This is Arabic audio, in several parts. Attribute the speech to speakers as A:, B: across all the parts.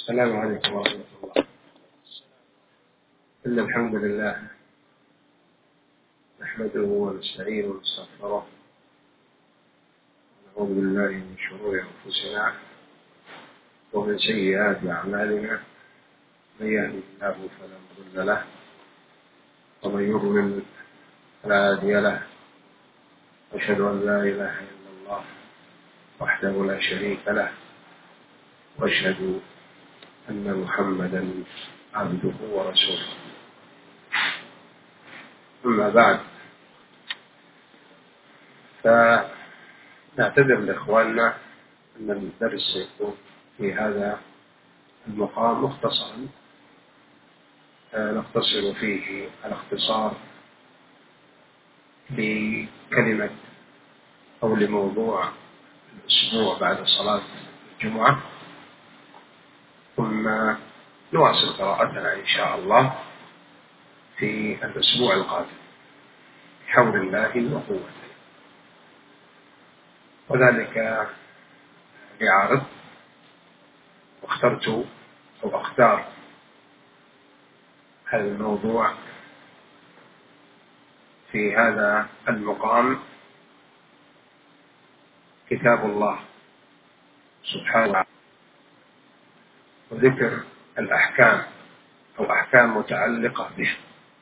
A: السلام عليكم ورحمة الله. إن الحمد لله نحمده ونستعينه ونستغفره ونعوذ بالله من شرور أنفسنا ومن سيئات أعمالنا، من يهده الله فلا مضل له ومن يضلل فلا هادي له، أشهد أن لا إله إلا الله وحده لا شريك له، وأشهد أن محمدا عبده ورسوله. أما بعد، فنعتذر لإخواننا أن الدرس سيكون في هذا المقام مختصرا، نختصر فيه الاختصار لكلمة أو لموضوع الأسبوع بعد صلاة الجمعة، ثم نواصل قراءتنا إن شاء الله في الأسبوع القادم بحول الله وقوته، وذلك لعارض. واخترت أو أختار هذا الموضوع في هذا المقام كتاب الله سبحانه وتعالى، وذكر الأحكام أو أحكام متعلقة به.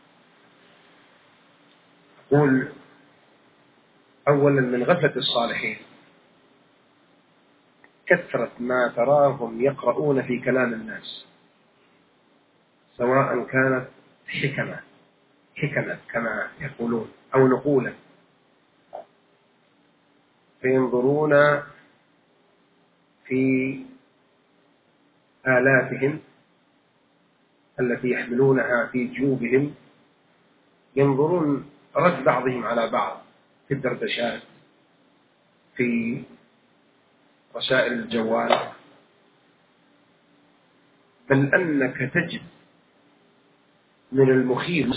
A: أقول أولا، من غفلة الصالحين كثرة ما تراهم يقرؤون في كلام الناس، سواء كانت حكمة كما يقولون أو نقولا، فينظرون في آلاتهم التي يحملونها في جيوبهم، ينظرون رد بعضهم على بعض في الدردشات، في رسائل الجوال، بل أنك تجد من المخيف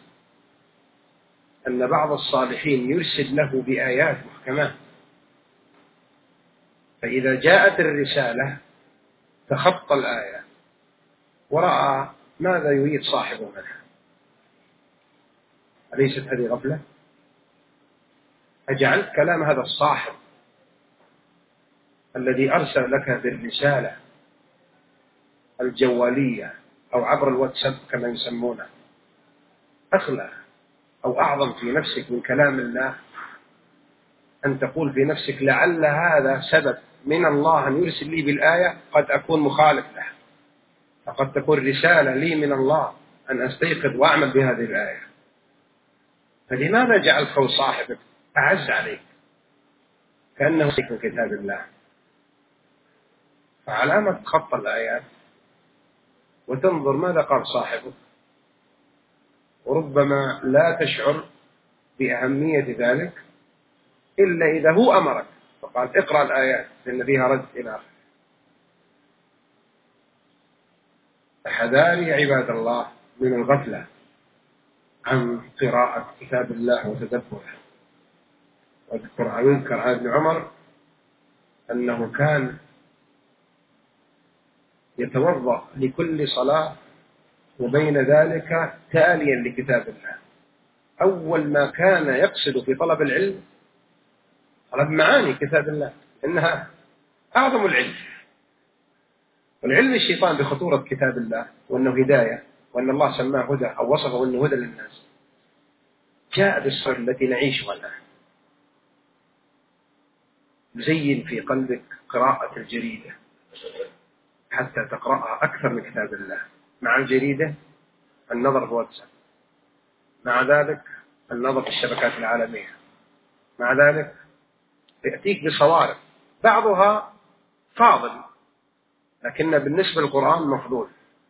A: أن بعض الصالحين يرسل له بآيات محكمات، فإذا جاءت الرسالة تخطى الآية ورأى ماذا يريد صاحبه منها. أليست هذه غفلة؟ أجعلت كلام هذا الصاحب الذي أرسل لك بالرسالة الجوالية أو عبر الواتساب كما يسمونه أغلى أو أعظم في نفسك من كلام الله؟ أن تقول في نفسك لعل هذا سبب من الله أن يرسل لي بالآية، قد أكون مخالف له، فقد تكون رسالة لي من الله أن أستيقظ وأعمل بهذه الآية. فلماذا جعلته صاحبك أعز عليك كأنه من كتاب الله؟ فعلامة تخطى الآيات وتنظر ماذا قال صاحبك، وربما لا تشعر بأهمية ذلك إلا إذا هو أمرك فقال اقرأ الآيات لأن فيها رد إلى آخره. فحذاري يا عباد الله من الغفلة عن قراءة كتاب الله وتدبره. ويذكر عن ابن عمر أنه كان يتوضأ لكل صلاة وبين ذلك تاليا لكتاب الله. أول ما كان يقصد في طلب العلم طلب معاني كتاب الله، إنها أعظم العلم، والعلم الشيطان بخطورة كتاب الله وأنه هداية وأن الله سماه هدى أو وصفه أنه هدى للناس، جاء بالصورة التي نعيشها الآن. زين في قلبك قراءة الجريدة حتى تقرأها أكثر من كتاب الله، مع الجريدة النظر في واتساب، مع ذلك النظر في الشبكات العالمية، مع ذلك يأتيك بصوارف بعضها فاضل لكن بالنسبة للقرآن مفضول،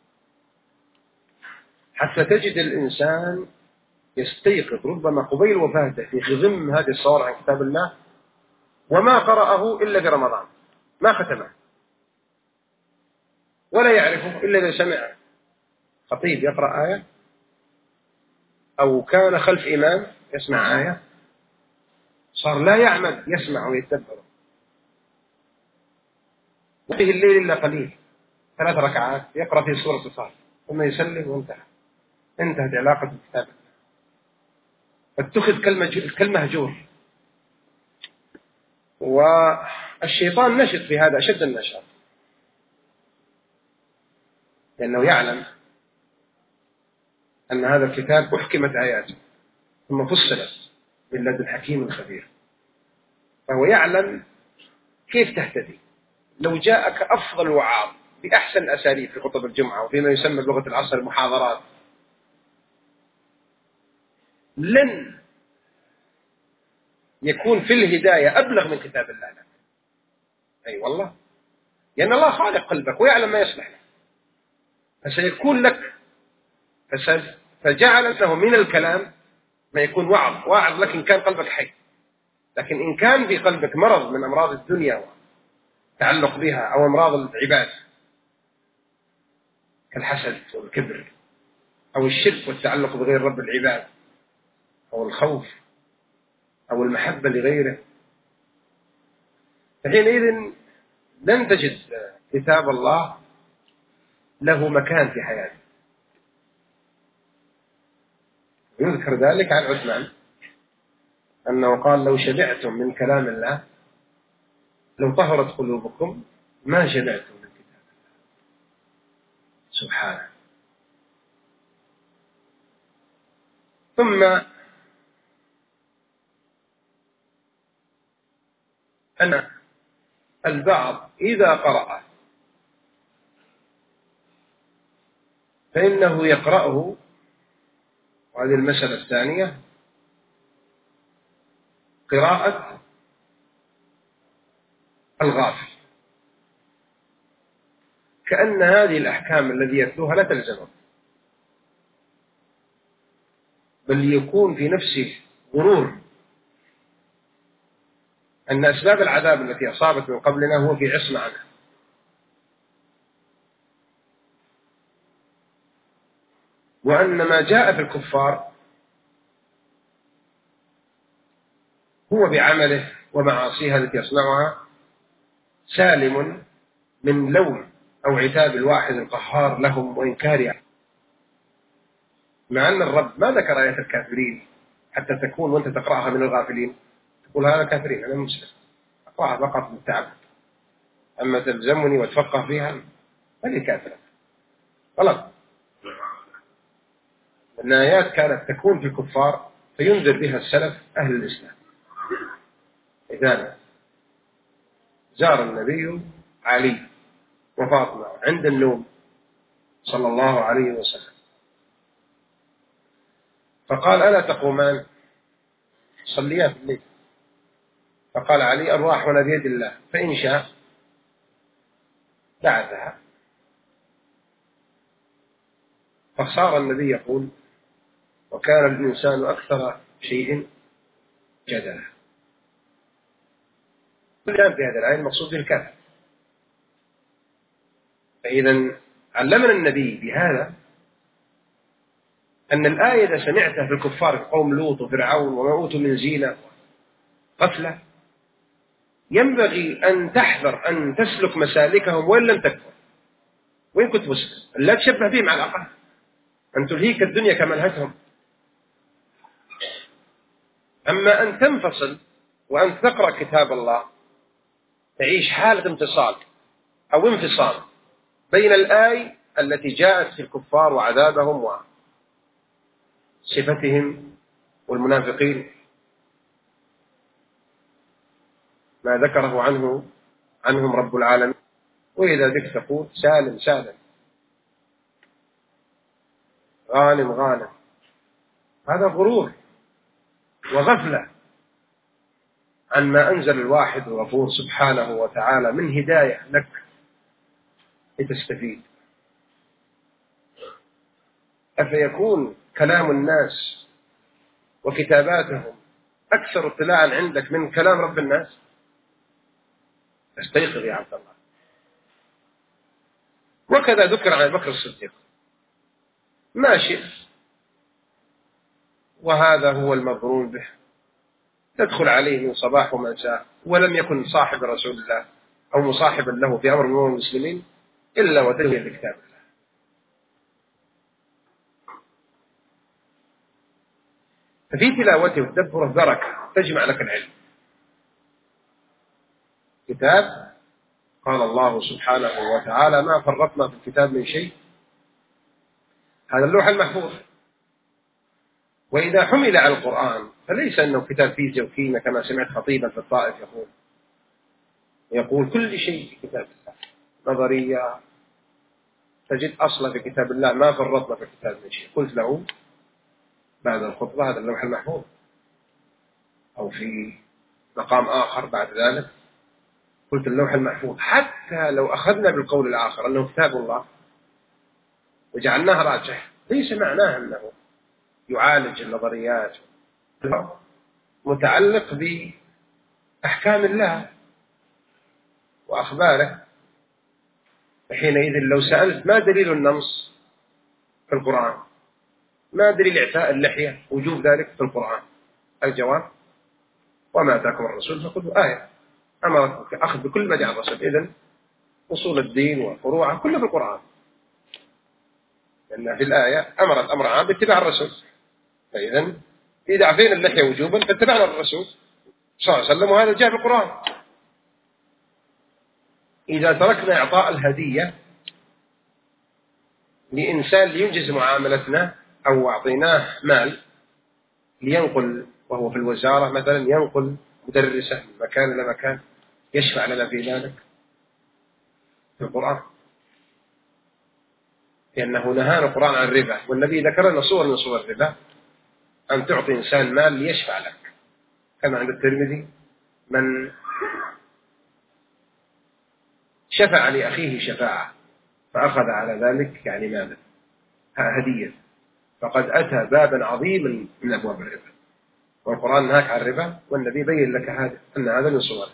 A: حتى تجد الإنسان يستيقظ ربما قبيل وفاته في خضم هذه الصور عن كتاب الله وما قرأه إلا في رمضان، ما ختمه ولا يعرفه إلا إذا سمع خطيب يقرأ آية أو كان خلف إمام يسمع آية، صار لا يعمل يسمع ويتدبر، وفيه الليل إلا قليل. 3 ركعات يقرأ في سورة الصاد ثم يسلم وانتهى، انتهت علاقة الكتاب. اتخذ كالمهجور. والشيطان نشط في هذا أشد النشاط، لأنه يعلم أن هذا الكتاب أحكمت آياته ثم فصلت من لدن حكيم خبير، فهو يعلم كيف تهتدي. لو جاءك أفضل وعاظ بأحسن الأساليب في خطب الجمعة وفيما يسمى بلغة العصر المحاضرات، لن يكون في الهداية أبلغ من كتاب الله لك. أي والله، لأن الله خالق قلبك ويعلم ما يصلح لك، فسيكون لك فجعل له من الكلام ما يكون واعظ لك إن كان قلبك حي. لكن إن كان في قلبك مرض من أمراض الدنيا وتعلق بها أو أمراض العباد كالحسد والكبر أو الشرك والتعلق بغير رب العباد أو الخوف أو المحبة لغيره، فحينئذ لن تجد كتاب الله له مكان في حياتك. يذكر ذلك عن عثمان أنه قال: لو شبعتم من كلام الله لو طهرت قلوبكم ما شبعتم من كتاب الله. سبحانه. ثم أن البعض إذا قرأ فإنه يقرأه، وهذه المسألة الثانية، قراءة الغافل، كأن هذه الأحكام الذي يتلوها لا تلزمه، بل يكون في نفسه غرور أن أسباب العذاب التي أصابت من قبلنا هو في عصمة عنها. وأن ما جاء في الكفار هو بعمله ومعاصيها التي يصنعها سالم من لوم أو عتاب الواحد القهار لهم وإنكارها، مع أن الرب ما ذكر آية الكافرين حتى تكون وأنت تقرأها من الغافلين تقول هذا كافرين، أنا مسلم أقرأها فقط بالتعب، أما تلزمني وتفقه فيها هذه كافرة غلط. أن آيات كانت تكون في الكفار فينذر بها السلف أهل الإسلام. إذا زار النبي علي وفاطمة عند النوم صلى الله عليه وسلم، فقال: ألا تقومان صليا في الليل؟ فقال علي: أرواحنا بيد الله، فإن شاء بعثها. فصار النبي يقول: وكان الإنسان أكثر شيء جدلا. الآن في هذا الآية المقصود بالكافر. فإذا علمنا النبي بهذا أن الآية إذا سمعتها في الكفار قوم لوط وفرعون وما أوتوا من زينة قفلة، ينبغي أن تحذر أن تسلك مسالكهم وإن لم تكفر، وإن كنت مسلم، لا تشبه بهم على الأقل، أن تلهيك الدنيا كما لهتهم. أما أن تنفصل وأن تقرأ كتاب الله تعيش حالة امتصال أو انفصال بين الآية التي جاءت في الكفار وعذابهم وصفتهم والمنافقين ما ذكره عنهم رب العالمين، وإذا ذكر تقول سالم سالم غانم غانم. هذا غرور وغفلة عن ما أنزل الواحد الغفور سبحانه وتعالى من هداية لك لتستفيد. أفيكون كلام الناس وكتاباتهم أكثر اطلاعا عندك من كلام رب الناس؟ استيقظ يا عبد الله. وكذا ذكر عن بكر الصديق ماشي، وهذا هو المظنون به، تدخل عليه من صباح ومساء ولم يكن صاحب رسول الله أو مصاحبا له في أمر من المسلمين، إلا وتلوية لكتاب الله. ففي تلاوته وتدبره بركة تجمع لك العلم. كتاب قال الله سبحانه وتعالى: ما فرطنا في الكتاب من شيء. هذا اللوح المحفوظ. وإذا حمل على القرآن فليس أنه كتاب فيزياء وكيمياء كما سمعت خطيبا في الطائف يقول كل شيء في كتاب الله، نظرية تجد أصلا في كتاب الله، ما فرطنا في الكتاب من شيء. قلت له بعد الخطبة: هذا اللوح المحفوظ. أو في مقام آخر بعد ذلك قلت: اللوح المحفوظ حتى لو أخذنا بالقول الآخر أنه كتاب الله وجعلناه راجح، ليس معناه أنه يعالج النظريات، متعلق بأحكام الله وأخباره. حينئذ لو سألت: ما دليل النمص في القرآن؟ ما دليل إعفاء اللحية وجوب ذلك في القرآن؟ الجواب: وما أتاكم الرسول فخذوا. آية أمرت أخذ بكل ما جاء الرسول. إذن أصول الدين وفروعه كله في القرآن، لأن في الآية أمرت أمر عام باتباع الرسول. فإذن إذا عفينا اللحية وجوبا فاتبعنا الرسول صلى الله عليه وسلم، وهذا جاء في القرآن. إذا تركنا إعطاء الهدية لإنسان لينجز معاملتنا، أو أعطيناه مال لينقل وهو في الوزارة مثلا، ينقل مدرسة من مكان إلى مكان، يشفع لنا في ذلك في القرآن، لأنه نهانا القرآن عن الربا، والنبي ذكر لنا صور من صور الربا، أن تعطي إنسان مال ليشفع لك، كما عند الترمذي: من شفع لأخيه شفاعة فأخذ على ذلك يعني مالا هدية، فقد أتى بابا عظيما من أبواب الربا. والقرآن نهاك عن الربا، والنبي بين لك هذا أن هذا من صوره.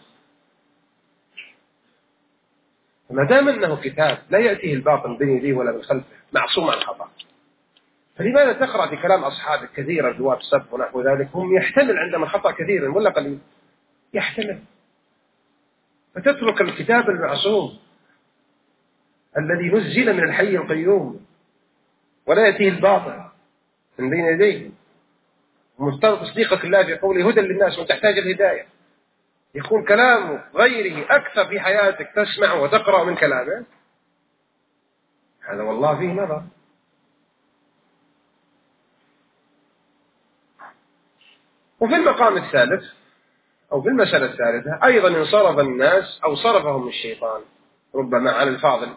A: فما دام أنه كتاب لا يأتيه الباطل بين يديه ولا من خلفه، معصوم عن الخطأ، فلماذا تقرأ في كلام أصحابك كثيرا جواب السب ونحو ذلك؟ هم يحتمل عندما خطأ كثيرا ولا قليل؟ يحتمل. فتترك الكتاب المعصوم الذي نزل من الحي القيوم ولا يأتيه الباطل من بين يديه، ومفترض تصديقك الله في قوله هدى للناس وتحتاج الهداية. يكون كلام غيره أكثر في حياتك تسمع وتقرأ من كلامه، هذا والله فيه نظر. وفي المقام الثالث أو في المسألة الثالثة أيضا انصرف الناس أو صرفهم الشيطان ربما عن الفاضل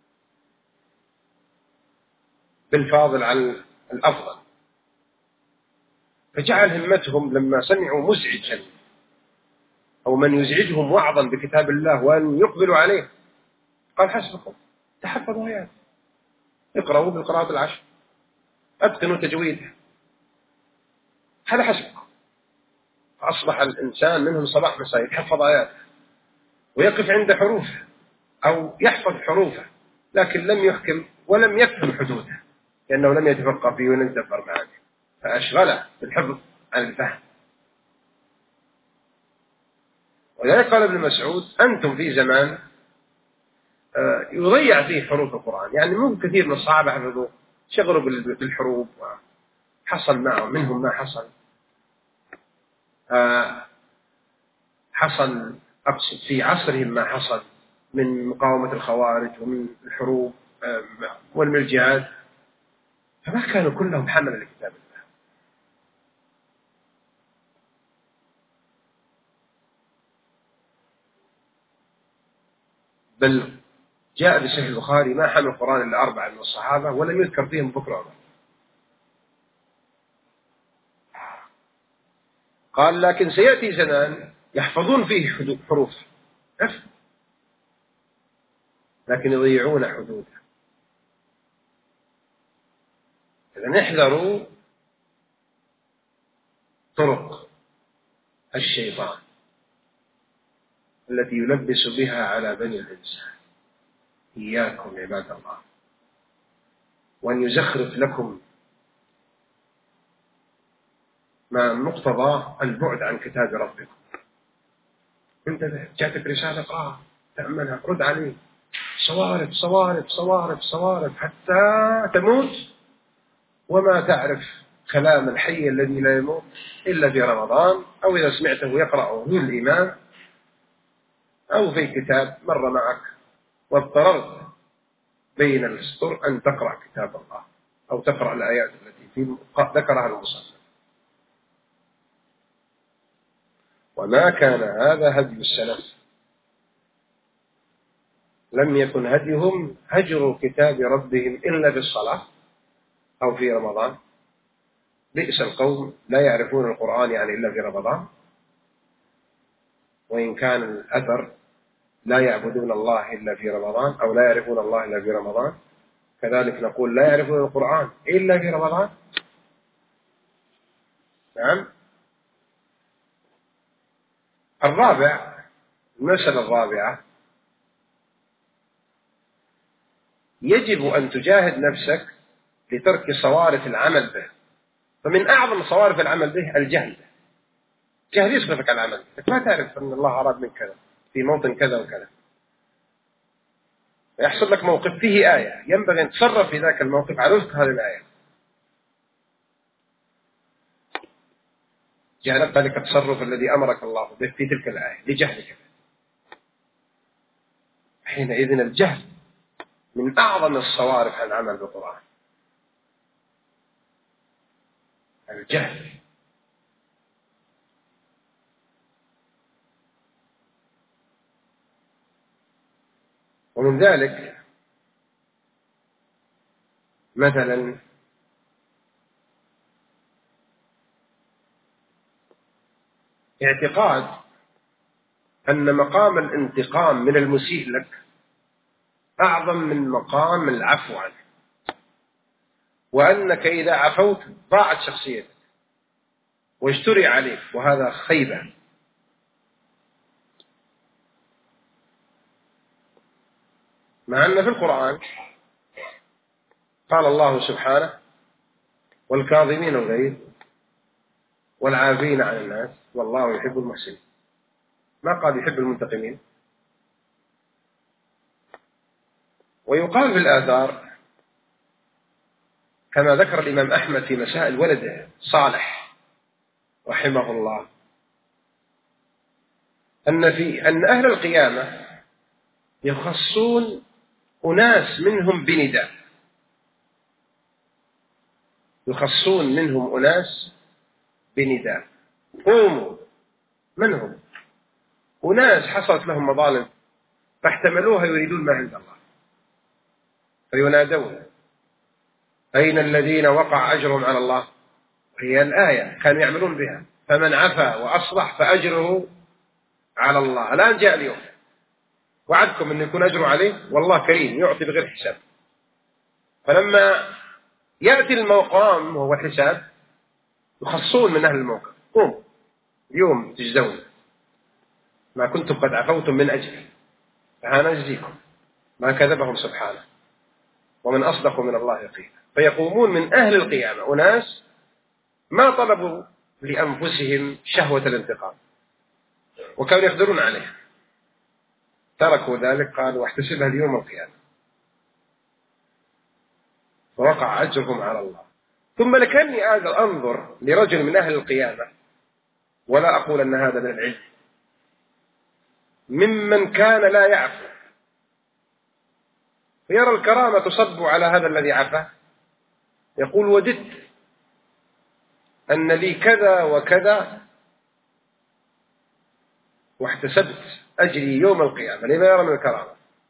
A: بالفاضل عن الأفضل، فجعل همتهم لما سمعوا مزعجا أو من يزعجهم وعظا بكتاب الله وأن يقبلوا عليه، قال: حسبكم تحفظوا آيات، اقرأوا بالقراءة العشر، أتقنوا تجويدها، هذا حسبكم. أصبح الإنسان منهم صباح مساء يتحفظ آيات ويقف عند حروفه أو يحفظ حروفه، لكن لم يحكم ولم يفهم حدوده، لأنه لم يتفقه فيه ولم يتدبر معه، فأشغله بالحفظ عن الفهم. ولذلك قال ابن مسعود: أنتم في زمان يضيع فيه حروف القرآن، يعني مو كثير من الصحابة حفظوا، شغلوا بالحروف وحصل معهم منهم ما حصل. حصل أقصد في عصرهم ما حصل من مقاومة الخوارج ومن الحروب ومن الجهاد، فما كانوا كلهم حمل لكتاب الله. بل جاء في صحيح البخاري: ما حمل القرآن إلا 4 من الصحابة ولم يذكر فيهم بكر عمر. قال: لكن سيأتي زمان يحفظون فيه حروف لكن يضيعون حدودها. إذن احذروا طرق الشيطان التي يلبس بها على بني الإنسان، إياكم عباد الله، وأن يزخرف لكم ما مقتضاه البعد عن كتاب ربكم. انتبه، جاتك رسالة اقراها، تأملها، رد عليه، صوارف صوارف صوارف صوارف حتى تموت وما تعرف كلام الحي الذي لا يموت إلا في رمضان، أو إذا سمعته يقرأه الإمام أو في كتاب مر معك واضطررت بين السطور أن تقرأ كتاب الله أو تقرأ الآيات التي ذكرها المصنف. وما كان هذا هدي السلف، لم يكن هديهم هجر كتاب ربهم إلا في الصلاة أو في رمضان. بئس القوم لا يعرفون القرآن يعني إلا في رمضان، وإن كان الأثر لا يعبدون الله إلا في رمضان أو لا يعرفون الله إلا في رمضان، كذلك نقول لا يعرفون القرآن إلا في رمضان. نعم. الرابع، المسألة الرابعة، يجب أن تجاهد نفسك لترك صوارف العمل به. فمن أعظم صوارف العمل به الجهل. جهل يصرفك عن العمل، ما تعرف أن الله أراد منك كذا في موطن كذا وكذا، يحصل لك موقف فيه آية ينبغي أن تتصرف في ذاك الموقف على وفق هذه الآية، جهلت ذلك التصرف الذي أمرك الله به في تلك الآية لجهلك. حينئذ الجهل من أعظم الصوارف عن العمل بالقرآن. الجهل. ومن ذلك مثلا اعتقاد أن مقام الانتقام من المسيء لك أعظم من مقام العفو عنه، وأنك إذا عفوت ضاعت شخصيتك واشتري عليك، وهذا خيبة. مع أن في القرآن قال الله سبحانه: والكاظمين الغيظ والعافين عن الناس والله يحب المحسنين. ما قال يحب المنتقمين. ويقال في الآثار كما ذكر الإمام أحمد في مسائل ولده صالح رحمه الله أن أهل القيامة يخصون أناس منهم بنداء، يخصون منهم أناس بنداء. قوموا. من هم؟ أناس حصلت لهم مظالم فاحتملوها يريدون ما عند الله، فينادون: أين الذين وقع أجرهم على الله؟ هي الآية كانوا يعملون بها: فمن عفا وأصلح فأجره على الله. الآن جاء اليوم، وعدكم أن يكون أجره عليه، والله كريم يعطي بغير حساب. فلما يأتي المقام وهو الحساب يخصون من أهل الموقف: قوم اليوم تجزون ما كنتم قد عفوتم من أجله، فأنا أجزيكم. ما كذبهم سبحانه، ومن أصدق من الله قيلا. فيقومون من أهل القيامة أناس ما طلبوا لأنفسهم شهوة الانتقام وكانوا يقدرون عليها، تركوا ذلك، قالوا: واحتسبها ليوم القيامة، فوقع أجرهم على الله. ثم لكني أنظر لرجل من أهل القيامة، ولا أقول أن هذا من العلم، ممن كان لا يعفو، فيرى الكرامة تصب على هذا الذي عفا، يقول: وددت أن لي كذا وكذا واحتسبت أجري يوم القيامة. لما يرى من الكرامة؟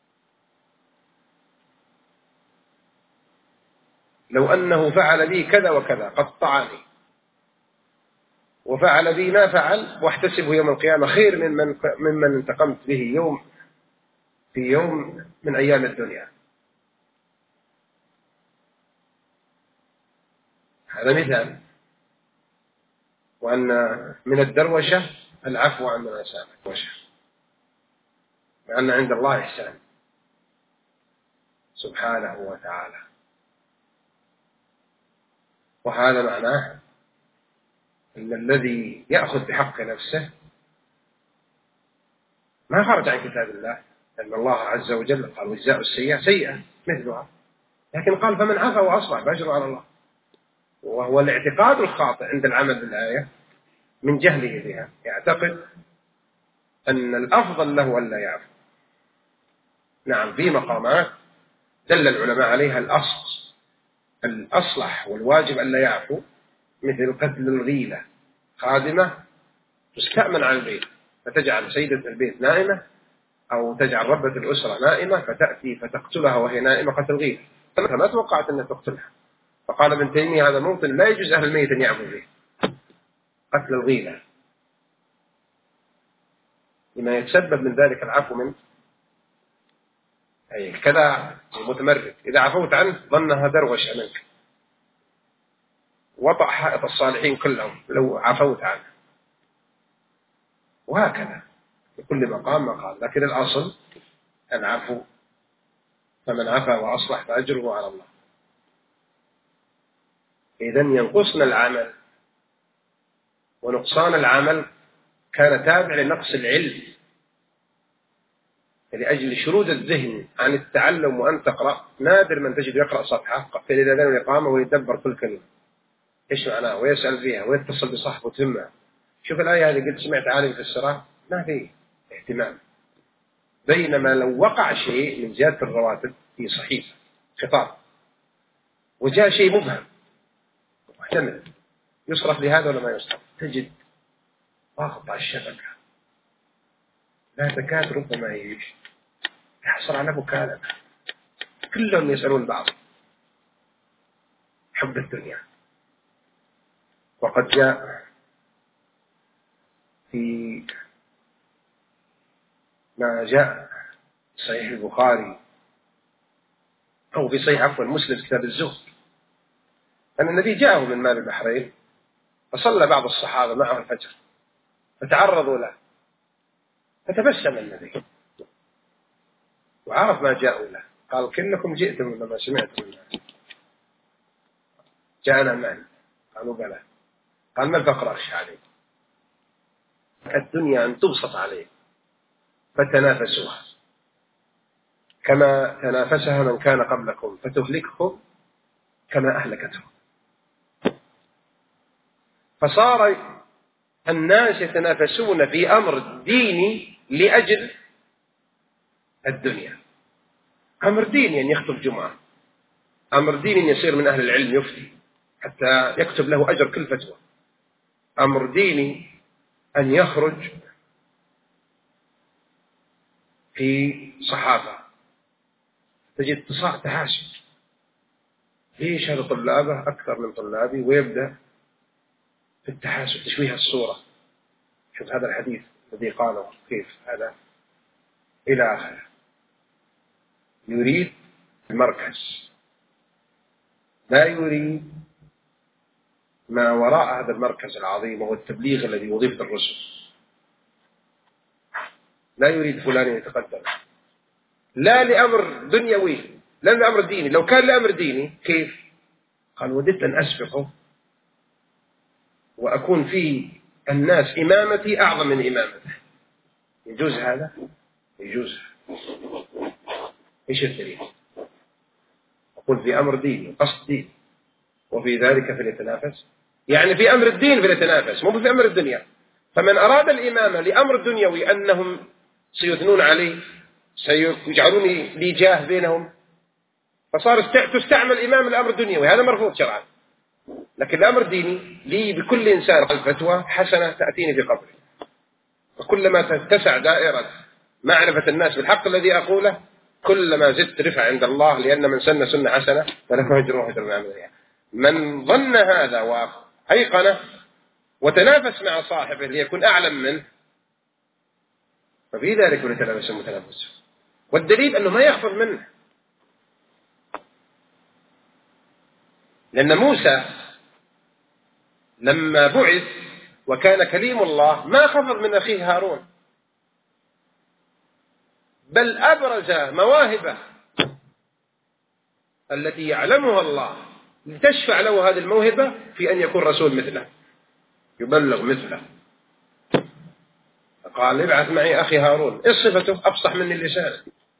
A: لو أنه فعل بي كذا وكذا قطعني وفعل بي ما فعل واحتسبه يوم القيامة خير ممن انتقمت به في يوم من أيام الدنيا. هذا مثال. وأن من الدروشة العفو عن من أساء، لأن عند الله إحسان سبحانه وتعالى. وهذا معناه أن الذي يأخذ بحق نفسه ما خرج عن كتاب الله، أن الله عز وجل قال وجزاء السيئة سيئة مثلها، لكن قال فمن عفا وأصلح فأجره على الله. وهو الاعتقاد الخاطئ عند العمل بالآية من جهله بها، يعتقد أن الأفضل له ألا يعفو. نعم في مقامات دل العلماء عليها الأصلح والواجب ألا يعفو، مثل قتل الغيلة، خادمة تستأمن على البيت فتجعل سيدة البيت نائمة، أو تجعل ربة الأسرة نائمة فتأتي فتقتلها وهي نائمة قتل غيلة، ما توقعت أن تقتلها. فقال ابن تيمية هذا موطن لا يجوز أهل الميت أن يعفو فيه، قتل الغيلة، لما يتسبب من ذلك العفو من أي كذا متمرد، إذا عفوت عنه ظنها دروش منك، وطأ حائط الصالحين كلهم لو عفوت عنه، وهكذا لكل مقام مقال. لكن الأصل العفو، فمن عفا وأصلح فأجره على الله. إذن ينقصنا العمل، ونقصان العمل كان تابع لنقص العلم، لأجل شرود الذهن عن التعلم وأن تقرأ. نادر من تجد يقرأ صفحة في الأذان والإقامة ويتدبر كل كلمة إيش معناه ويسأل فيها ويتصل بصاحبه وتهمه. شوف الآية هذه قد سمعت عالم في الصلاة ما فيه اهتمام، بينما لو وقع شيء من زيادة الرواتب في صحيفة خطاب وجاء شيء مبهم محتمل يصرف لهذا ولا ما يصرف، تجد ضاغط على الشبكة لا تكاد ربما يحصل على مكالمة، كلهم يسألون بعض، حب الدنيا. وقد جاء في ما جاء في صحيح البخاري أو في صحيح عفوا مسلم كتاب الزهد أن النبي جاءه من مال البحرين، فصلى بعض الصحابة معه الفجر فتعرضوا له، فتبسم النبي وعرف ما جاءوا له، قال كنكم جئتم لما سمعتم الناس جاءنا مال، قالوا بلى، قال ما الفقر أخشى عليكم، الدنيا أن تبسط عليكم فتنافسوها كما تنافسها من كان قبلكم فتهلكهم كما أهلكتهم. فصار الناس يتنافسون في أمر ديني لأجل الدنيا، أمر ديني أن يخطب جمعة، أمر ديني أن يصير من أهل العلم يفتي حتى يكتب له أجر كل فتوى، أمر ديني أن يخرج في صحافة تجد تحاسب، ليش هذا طلابه أكثر من طلابي، ويبدأ في التحاسب تشويه الصورة، شوف هذا الحديث الذي قاله كيف هذا إلى آخره. يريد المركز، لا يريد ما وراء هذا المركز العظيم وهو التبليغ الذي وظيفة الرسل، لا يريد فلان يتقدم لا لأمر دنيوي لا لأمر ديني. لو كان لأمر ديني كيف؟ قال وددت أن أسبقه وأكون في الناس إمامتي أعظم من إمامته. يجوز هذا؟ يجوز. إيش الدليل؟ أقول في أمر ديني قصد دين وفي ذلك فليتنافس، يعني في أمر الدين فليتنافس مو في أمر الدنيا. فمن أراد الإمامة لأمر دنيوي أنهم سيثنون عليه سيجعلوني لي جاه بينهم، فصار تستعمل إمام الأمر الدنيوي، هذا مرفوض شرعا. لكن الأمر ديني لي بكل إنسان الفتوى حسنة تأتيني في قبره، وكلما تتسع دائرة معرفة الناس بالحق الذي أقوله كلما زدت رفع عند الله، لأن من سن سنة حسنة فله أجر وأجر من عملها. من ظن هذا وأيقنه وتنافس مع صاحبه ليكون أعلم منه ففي ذلك يتنافس المتنافس، والدليل أنه ما يخفض منه. لأن موسى لما بعث وكان كليم الله ما خفض من أخيه هارون، بل أبرز مواهبه التي يعلمها الله لتشفع له هذه الموهبة في أن يكون رسول مثله يبلغ مثله. قال ابعث معي أخي هارون. إيش صفته؟ أفصح مني اللسان.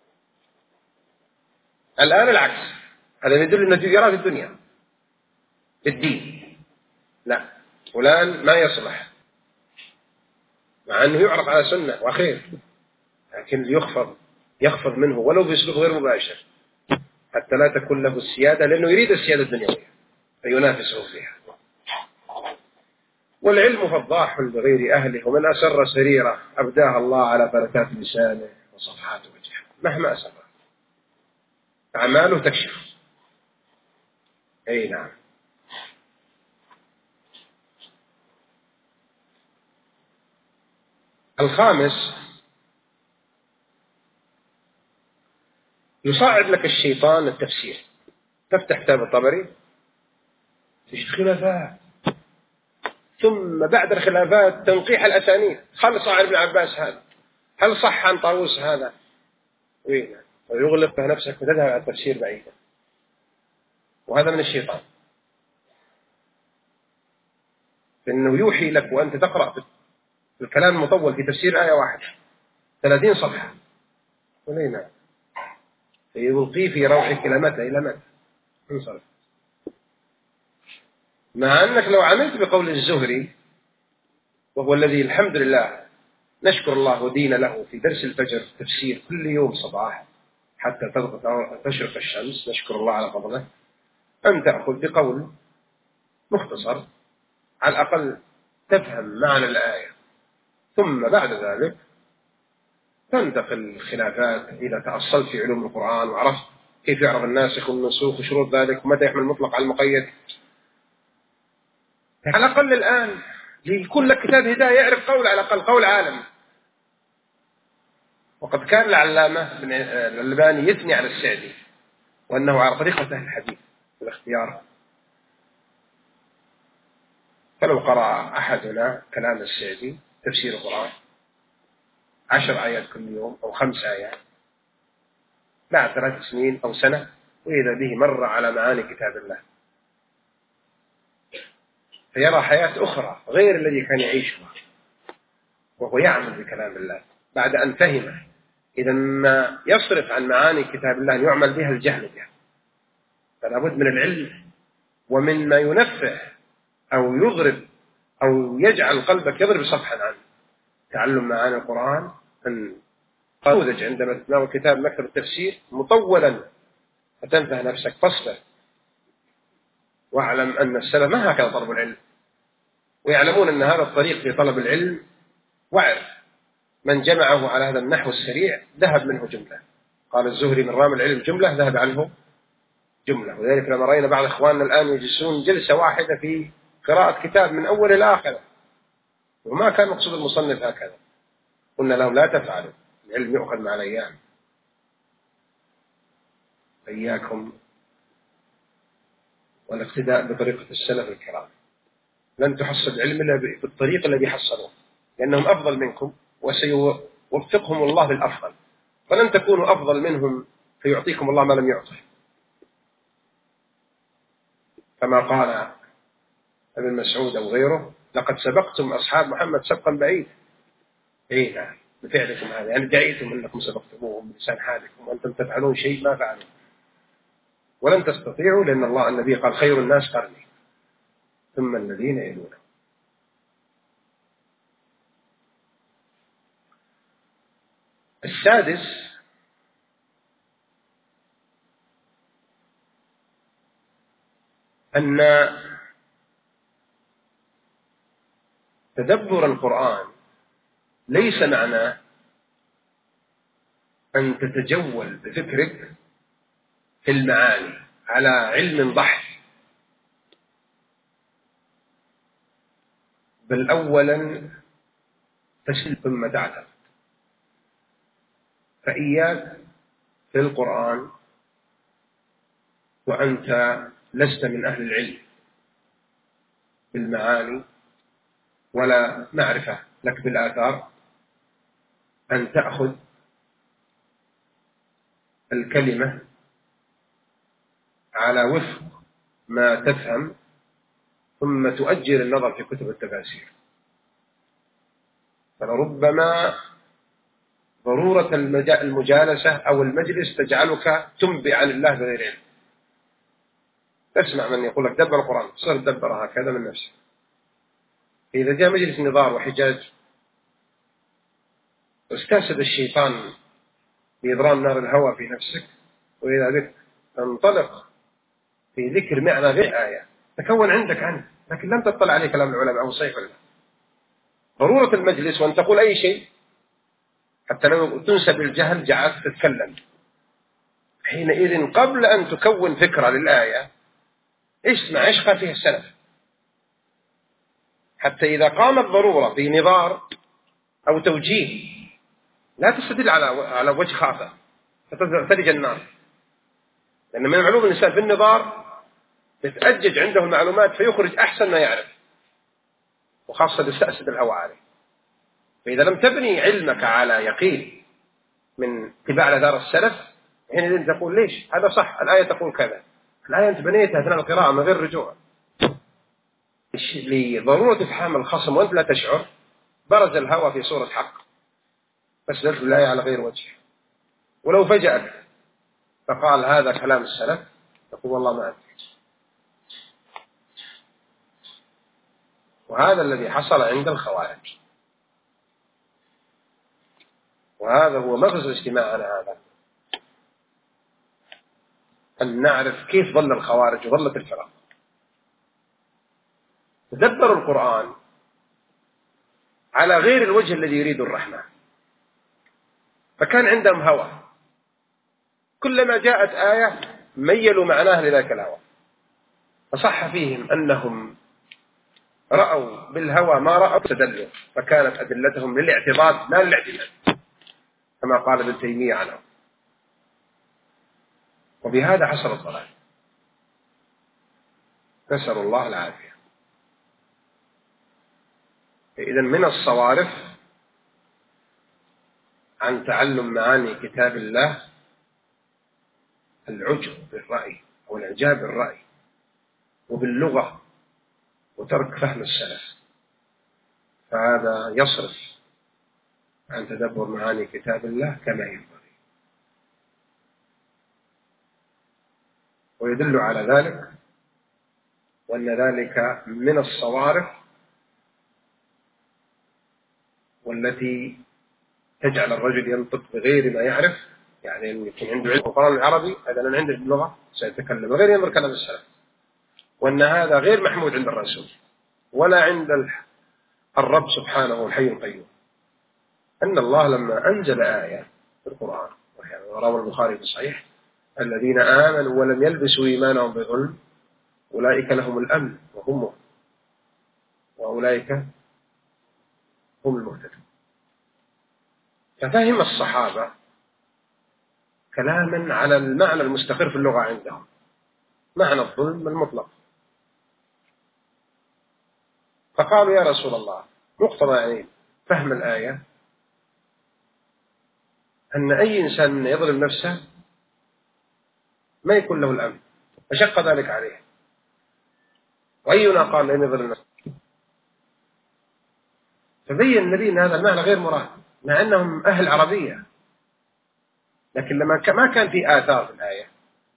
A: الآن العكس، هذا يدل أنه يرى في الدنيا في الدين لا، فلان ما يصلح، مع أنه يعرف على سنة وخير، لكن يخفض منه ولو بأسلوب غير مباشر حتى لا تكون له السيادة، لأنه يريد السيادة الدنيوية فينافسه فيها. والعلم فضاح لغير أهله، ومن أسر سريرة أبداها الله على بركات لسانه وصفحات وجهه. مهما أسر أعماله تكشف. أي نعم. الخامس، يصعب لك الشيطان التفسير. تفتح كتاب الطبري تجد خلافات، ثم بعد الخلافات تنقيح الأسانيد. هل صح عن ابن عباس هذا؟ هل صح عن طاووس هذا؟ ويغلق نفسك وتذهب على التفسير بعيدا، وهذا من الشيطان، لأنه يوحي لك وأنت تقرأ في الكلام المطول في تفسير آية واحدة 30 صفحة ولينا، فيلقي في روحك إلى متى إلى متى انصرف. مع أنك لو عملت بقول الزهري، وهو الذي الحمد لله نشكر الله ودين له في درس الفجر تفسير كل يوم صباح حتى تشرق الشمس، نشكر الله على فضله، أن تأخذ بقول مختصر على الأقل تفهم معنى الآية، ثم بعد ذلك تنتقل الخلافات إذا تأصلت في علوم القرآن وعرفت كيف يعرف الناسخ والمنسوخ وشروط ذلك ومتى يحمل المطلق على المقيد. على الأقل الآن يكون لك كتاب هداية يعرف قول على الأقل قول عالم. وقد كان العلامة الألباني يثني على السعدي وأنه على طريقة أهل الحديث في الاختيار. فلو قرأ أحدنا كلام السعدي تفسير القرآن 10 آيات كل يوم أو 5 آيات بعد 3 سنين أو سنة، وإذا به مر على معاني كتاب الله، فيرى حياة أخرى غير الذي كان يعيشها وهو يعمل بكلام الله بعد أن فهمه. إذا ما يصرف عن معاني كتاب الله يعمل بها الجهل بها، فلا بد من العلم ومن ما ينفع أو يضرب أو يجعل قلبك يضرب صفحا عنه. تعلم معاني القرآن أن نموذج عندما تتناول كتاب مكتب التفسير مطولا فتنفع نفسك فاصبر، واعلم أن السلف ما هكذا طلب العلم، ويعلمون أن هذا الطريق في طلب العلم وعر. من جمعه على هذا النحو السريع ذهب منه جملة. قال الزهري من رام العلم جملة ذهب عنه جملة. وذلك لما رأينا بعض إخواننا الآن يجلسون جلسة واحدة في قراءة كتاب من أول إلى آخر، وما كان مقصود المصنف هكذا. قلنا لهم لا تفعلوا، العلم يؤخذ مع الأيام. إياكم والاقتداء بطريقة السلف الكرام. لن تحصل العلم إلا بالطريق الذي حصلوه، لأنهم أفضل منكم وسيوفقهم الله بالأفضل، فلن تكونوا أفضل منهم فيعطيكم الله ما لم يعطه، كما قال ابن مسعود أو غيره لقد سبقتم أصحاب محمد سبقا بعيد. إيه نعم، بفعلكم هذا يعني ادعيتم أنكم سبقتموهم بلسان حالكم وأنتم تفعلون شيء ما فعلوا، ولن تستطيعوا، لأن الله النبي قال خير الناس قرني ثم الذين يلونه. السادس، أن تدبر القرآن ليس معناه أن تتجول بفكرك في المعاني على علم بحث، بل أولا تسل ثم تعتقد. فإياك في القرآن وأنت لست من أهل العلم بالمعاني ولا معرفة لك بالآثار أن تأخذ الكلمة على وفق ما تفهم ثم تؤجل النظر في كتب التفاسير. فلربما ضرورة المجالسة أو المجلس تجعلك تنبئ عن الله بغير علم. تسمع من يقول لك دبر القرآن، صر دبر هكذا من نفسه. إذا جاء مجلس نظار وحجاج واستأسد الشيطان بإضرام نار الهوى في نفسك، وإذا بك تنطلق في ذكر معنى غير آية تكون عندك عنه، لكن لم تطلع عليه كلام العلماء أو صيغ الله. ضرورة المجلس وأن تقول أي شيء حتى لو تنسب الجهل جعلت تتكلم. حينئذ قبل أن تكون فكرة للآية اسمع إيش قال فيها السلف، حتى إذا قامت ضرورة في نظار أو توجيه لا تستدل على وجه خاطئ فتلج النار. لأن من المعلوم الإنسان في النظار يتأجج عنده المعلومات فيخرج أحسن ما يعرف، وخاصة يستأسد الهوى عليه. فإذا لم تبني علمك على يقين من اتباع لدار السلف حينئذ تقول ليش هذا صح، الآية تقول كذا، الآية أنت بنيتها أثناء القراءة من غير رجوع. لضرورة إفحام الخصم وأنت لا تشعر برز الهوى في صورة حق، فاستدلت الآية على غير وجه. ولو فجأت فقال هذا كلام السلف تقول والله ما أدري. وهذا الذي حصل عند الخوارج، وهذا هو مغزى اجتماعنا هذا، أن نعرف كيف ظل الخوارج وظلت الفرق. تدبروا القرآن على غير الوجه الذي يريد الرحمن، فكان عندهم هوى، كلما جاءت آية ميلوا معناها لذاك الهوى. فصح فيهم أنهم رأوا بالهوى ما رأوا تدلوا، فكانت أدلتهم للاعتضاد لا للاعتماد كما قال ابن تيمية عنه. وبهذا حصل الضلال، نسأل الله العافية. إذن من الصوارف عن تعلم معاني كتاب الله العجب بالرأي أو الإعجاب بالرأي وباللغة وترك فهم السلف، فهذا يصرف عن تدبر معاني كتاب الله كما ينبغي. ويدل على ذلك وأن ذلك من الصوارف والتي تجعل الرجل ينطق بغير ما يعرف، يعني أن يكون عنده علم القرآن العربي هذا لن عنده اللغة سيتكلم غير ينظر كلام السلف، وأن هذا غير محمود عند الرسول ولا عند الرب سبحانه الحي القيوم. أن الله لما أنزل آية في القرآن وروى البخاري في الصحيح الذين آمنوا ولم يلبسوا إيمانهم بظلم أولئك لهم الأمن وهم وأولئك هم المهتدون. ففهم الصحابة كلاما على المعنى المستقر في اللغة عندهم، معنى الظلم المطلق، فقالوا يا رسول الله مقتضى يعني فهم الآية أن أي إنسان يظلم نفسه ما يكون له الأمن، فشق ذلك عليه، وأينا قال لن يظلم نفسه؟ فبين النبي أن هذا المعنى غير مراد مع أنهم أهل عربية، لكن لما ما كان في آثار في الآية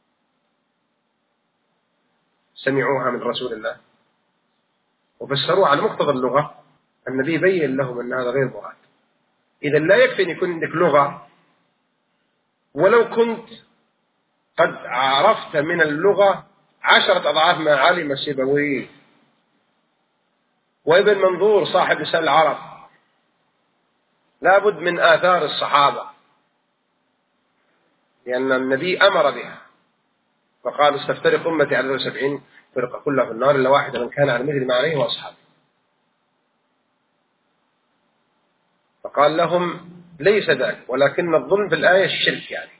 A: سمعوها من رسول الله وفسروها على مقتضى اللغة، النبي بين لهم أن هذا غير مراد. إذا لا يكفي أن يكون عندك لغة، ولو كنت قد عرفت من اللغة 10 أضعاف ما علم السيبوي وابن منظور صاحب لسان العرب، لا بد من آثار الصحابة، لأن النبي أمر بها فقال استفترق أمتي على 70 فرقة كلها في النار إلا واحدة من كان على مثل ما عليه وأصحابه. فقال لهم ليس ذلك، ولكن الظلم في الآية الشرك. يعني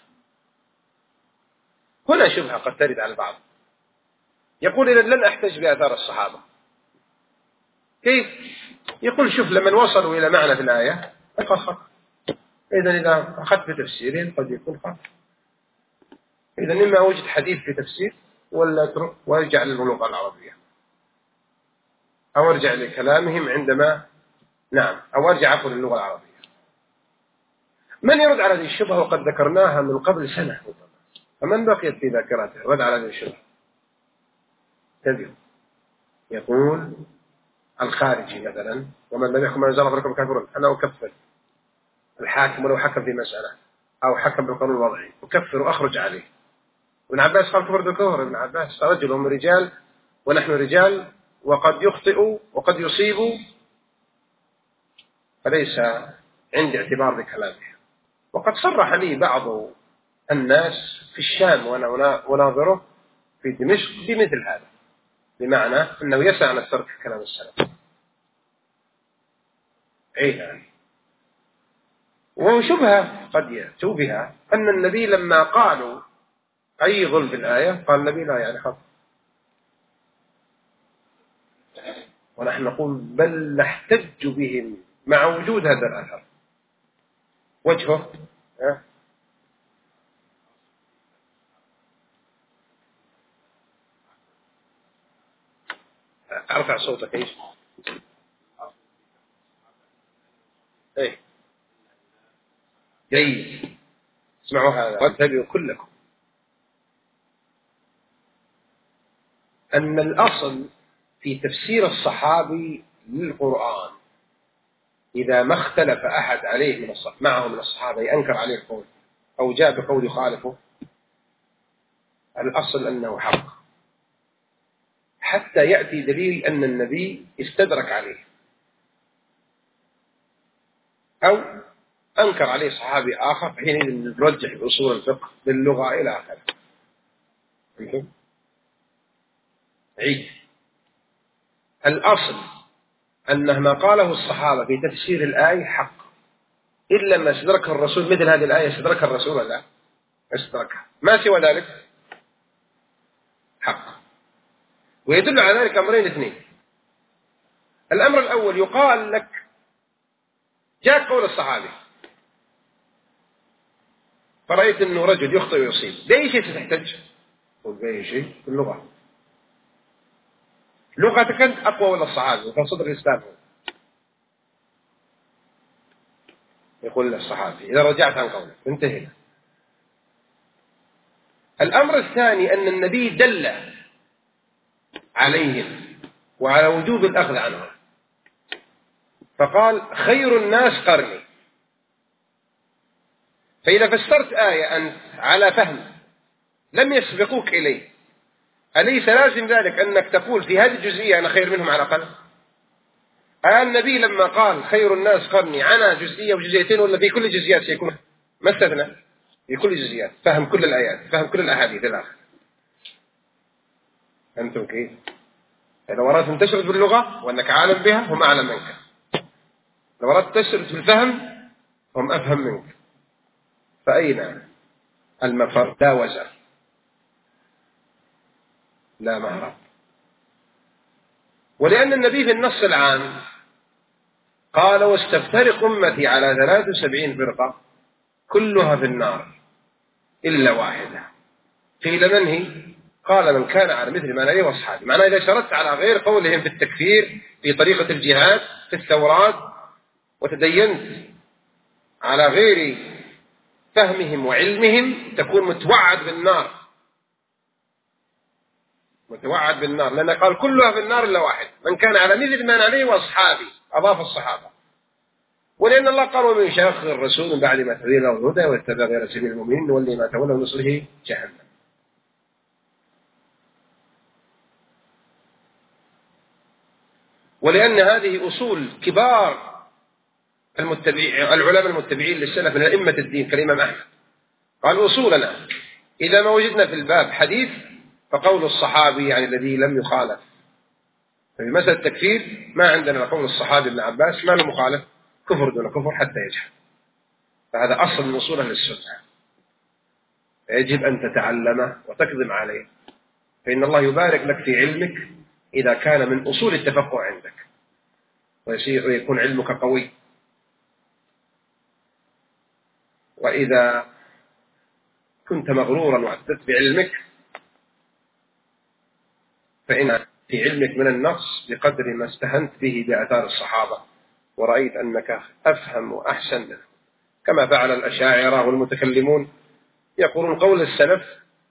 A: هنا شبهة قد ترد على البعض، يقول إذا لن أحتج بآثار الصحابة. كيف؟ يقول شوف لمن وصلوا إلى معنى في الآية فقد خطأ، إذا أخذت في تفسيرين قد يكون خطأ. إذا إما وجد حديث في تفسير ولا أترك وارجع للغة العربية أو ارجع لكلامهم عندما نعم، أو أرجع أقول اللغة العربية. من يرد على هذه الشبهة وقد ذكرناها من قبل سنة؟ فمن بقيت في ذاكرته رد على هذه الشبهة؟ تدري يقول الخارجي مثلا: ومن لم يحكم ما أنزل الله فأولئك هم الكافرون. أنا أكفر الحاكم ولو حكم في مسألة أو حكم بالقانون الوضعي، أكفر وأخرج عليه. ابن عباس قال كفر بالكفر. ابن عباس: رجل هم رجال ونحن رجال، وقد يخطئ وقد يصيب، فليس عندي اعتبار بكلامه. وقد صرح لي بعض الناس في الشام وأنا أناظره في دمشق بمثل هذا، بمعنى أنه يسعى عن الترك كلام السلف. نعم. وشبهة قد يأتوا بها أن النبي لما قالوا أي ظلم بالآية قال النبي لا يعني خط، ونحن نقول بل نحتج بهم مع وجود هذا الأثر. وجهه أرفع صوتك إيش؟ إيه جيد، اسمعوا هذا وانتبهوا كلكم. أن الأصل في تفسير الصحابي للقرآن إذا ما اختلف أحد عليه معه من الصحابة ينكر عليه القول أو جاء بقول يخالفه، الأصل أنه حق حتى يأتي دليل أن النبي استدرك عليه أو أنكر عليه صحابي آخر، حينئذ نرجح أصول الفقه باللغة إلى آخره. عيد الأصل أن ما قاله الصحابة في تفسير الآية حق، إلا ما استدركه الرسول. مثل هذه الآية استدركها الرسول ولا لا؟ استدركها، ما سوى ذلك حق. ويدل على ذلك أمرين اثنين. الأمر الأول يقال لك جاء قول الصحابي فرأيت أنه رجل يخطئ ويصيب، بأي شيء ستحتج؟ قل بأي شيء؟ باللغة. لغتك أنت أقوى ولا الصحابي؟ وكان صدر الإسلام يقول للصحابي إذا رجعت عن قولك انتهينا. الأمر الثاني أن النبي دل عليهم وعلى وجوب الأخذ عنهم، فقال خير الناس قرني. فإذا فسرت آية أنت على فهم لم يسبقوك إليه، أليس لازم ذلك أنك تقول في هذه الجزئية أنا خير منهم على الأقل؟ النبي لما قال خير الناس قرني عنا جزئية وجزئيتين ولا في كل جزئيات سيكون؟ ما استثنى في كل جزئيات، فهم كل الآيات، فهم كل الأحاديث الآخر. أنتم كيف؟ لو أردت أن تشرد باللغة وأنك عالم بها هم أعلم منك، لو أردت تشرد في الفهم هم أفهم منك، فأين المفر؟ لا وزر لا مهرب. ولأن النبي في النص العام قال واستفترق أمتي على 73 فرقة كلها في النار إلا واحدة. قيل من هي؟ قال من كان على مثل ما نريه وأصحابي. معناه إذا شردت على غير قولهم في التكفير في طريقة الجهاد في الثورات وتدينت على غير فهمهم وعلمهم تكون متوعد بالنار، متوعد بالنار، لأن قال كلها في النار إلا واحد من كان على مثل ما عليه وأصحابي، أضاف الصحابة. ولأن الله قال ومن يشاقق الرسول من بعد ما تبين له الهدى واتبع غير سبيل المؤمنين نولي ما تولى ونصله جهنم. ولأن هذه أصول كبار العلماء المتبعين للسلف من أئمة الدين كالإمام أحمد قال أصولنا إذا ما وجدنا في الباب حديث فقول الصحابي يعني الذي لم يخالف. في مسألة التكفير ما عندنا قول الصحابي ابن عباس ما له مخالف، كفر دون كفر حتى يجحد. فهذا أصل من أصول أهل السنة، يجب أن تتعلمه وتكظم عليه، فإن الله يبارك لك في علمك إذا كان من أصول التفقه عندك ويكون علمك قوي. وإذا كنت مغرورا واعتدت بعلمك فإن في علمك من النقص بقدر ما استهنت به بآثار الصحابة ورأيت أنك أفهم وأحسن منه، كما فعل الأشاعرة والمتكلمون، يقولون قول السلف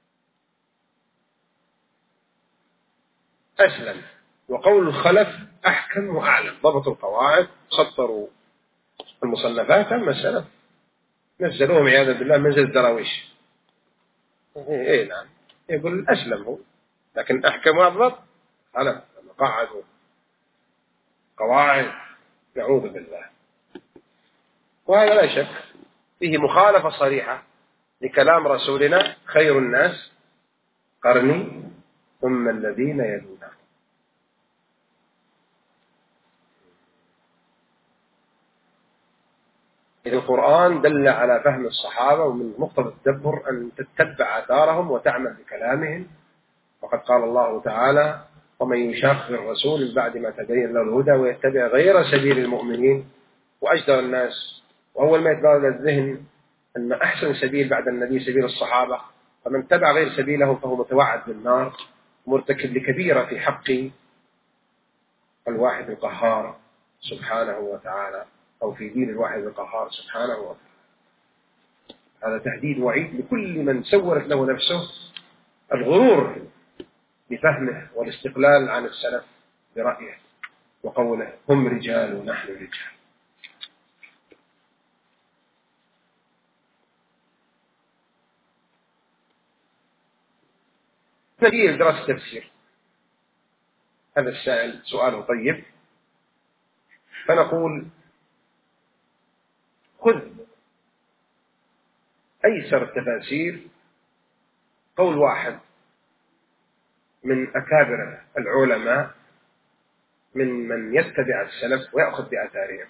A: أسلم، وقول الخلف أحكم وأعلم. ضبطوا القواعد، سطروا المصنفات، أما السلف نزلوهم عياذا بالله منزل الدراويش. إيه نعم، يقول أسلم هو، لكن أحكم وأضبط خلف، قعدوا قواعد، نعوذ بالله. وهذا لا شك فيه مخالفة صريحة لكلام رسولنا: خير الناس قرني ثم الذين يلونهم. القرآن دل على فهم الصحابة، ومن مقتضى التدبر أن تتبع آثارهم وتعمل بكلامهم. وقد قال الله تعالى: ومن يشاقق الرسول من بعد ما تبين له الهدى ويتبع غير سبيل المؤمنين وأجدر الناس. وأول ما يتبادر الذهن أن أحسن سبيل بعد النبي سبيل الصحابة، فمن تبع غير سبيله فهو متوعد بالنار، مرتكب لكبيرة في حق الواحد القهار سبحانه وتعالى، أو في دين الواحد القهار سبحانه وتعالى. هذا تهديد وعيد لكل من سورت له نفسه الغرور بفهمه والاستقلال عن السلف برأيه وقوله: هم رجال ونحن رجال. نجي دراسة التفسير. هذا السائل سؤاله طيب، فنقول: خذ أيسر التفاسير قول واحد من أكابر العلماء من يتبع السلف ويأخذ بآثارهم.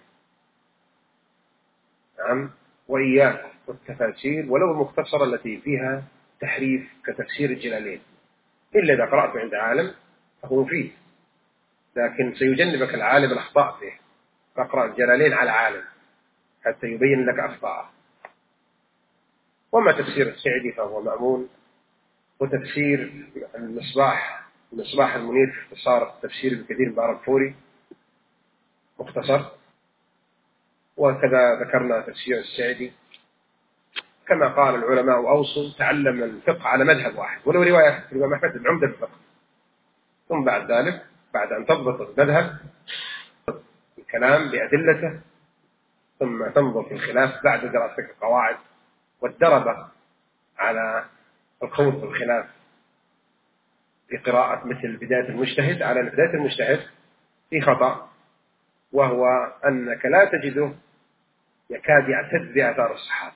A: نعم، وإياك والتفاسير ولو المختصرة التي فيها تحريف كتفسير الجلالين، إلا إذا قرأت عند عالم فهو مفيد، لكن سيجنبك العالم الأخطاء فيه. فاقرأ الجلالين على عالم حتى يبين لك أخطاءه. وما تفسير السعدي فهو مأمون، وتفسير المصباح المنير في اختصار تفسير ابن كثير مبارك فوري مختصر. وكذا ذكرنا تفسير السعدي. كما قال العلماء: أوصوا تعلم الفقه على مذهب واحد، ولو رواية الإمام أحمد العمدة بالفقه، ثم بعد ذلك بعد أن تضبط المذهب الكلام بأدلته، ثم تنظر في الخلاف بعد دراسة القواعد والدربة على الخوض في الخلاف في قراءة مثل بداية المجتهد. على بداية المجتهد في خطأ، وهو أنك لا تجده يكاد يعتد بآثار الصحابة،